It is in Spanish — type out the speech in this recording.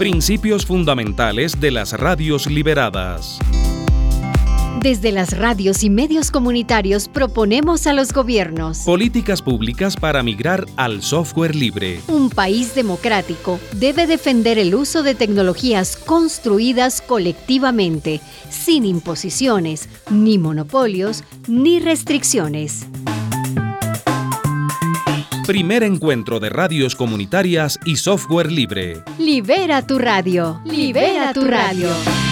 Principios fundamentales de las radios liberadas. Desde las radios y medios comunitarios proponemos a los gobiernos Políticas públicas para migrar al software libre. Un país democrático debe defender el uso de tecnologías construidas colectivamente, sin imposiciones, ni monopolios, ni restricciones. Primer encuentro de radios comunitarias y software libre. Libera tu radio. Libera tu radio.